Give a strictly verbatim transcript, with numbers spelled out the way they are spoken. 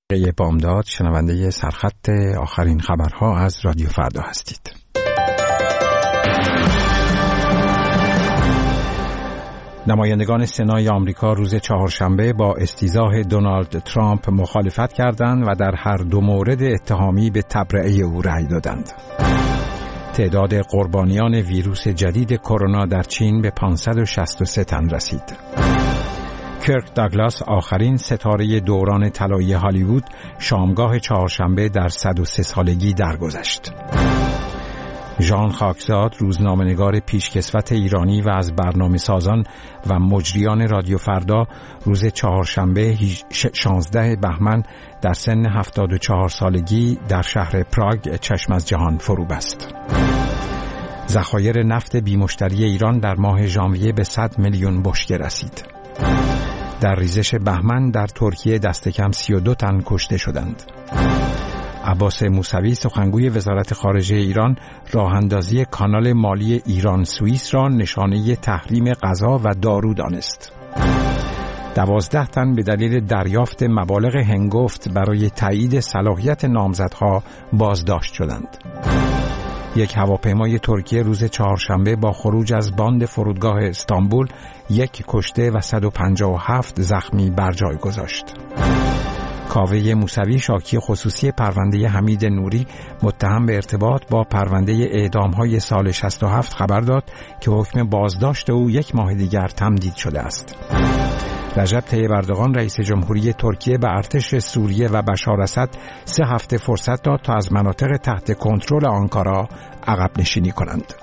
بامداد شنونده سرخط آخرین خبرها از رادیو فردا هستید. نمایندگان سنای آمریکا روز چهارشنبه با استیضاح دونالد ترامپ مخالفت کردند و در هر دو مورد اتهامی به تبرئه او رأی دادند. تعداد قربانیان ویروس جدید کرونا در چین به پانصد و شصت و سه تن رسید. کرک داگلاس، آخرین ستاره دوران طلایی هالیوود، شامگاه چهارشنبه در صد و سه سالگی درگذشت. ژان خاکزاد، روزنامه‌نگار پیشکسوت ایرانی و از برنامه سازان و مجریان رادیو فردا، روز چهارشنبه شانزده بهمن در سن هفتاد و چهار سالگی در شهر پراگ چشم از جهان فرو بست. ذخایر نفت بی‌مشتری ایران در ماه ژانویه به صد میلیون بشکه رسید. در ریزش بهمن در ترکیه دست کم سی و دو تن کشته شدند. عباس موسوی، سخنگوی وزارت خارجه ایران، راه اندازی کانال مالی ایران سوئیس را نشانه تحریم غذا و دارو دانست. دوازده تن به دلیل دریافت مبالغ هنگفت برای تایید صلاحیت نامزدها بازداشت شدند. یک هواپیمای ترکیه روز چهارشنبه با خروج از باند فرودگاه استانبول یک کشته و صد و پنجاه و هفت زخمی بر جای گذاشت. کاوه موسوی، شاکی خصوصی پرونده حمید نوری متهم به ارتباط با پرونده اعدام‌های سال شصت و هفت، خبر داد که حکم بازداشت او یک ماه دیگر تمدید شده است. رجب طیب اردوغان، رئیس جمهوری ترکیه، به ارتش سوریه و بشار اسد سه هفته فرصت داد تا از مناطق تحت کنترل آنکارا عقب نشینی کنند.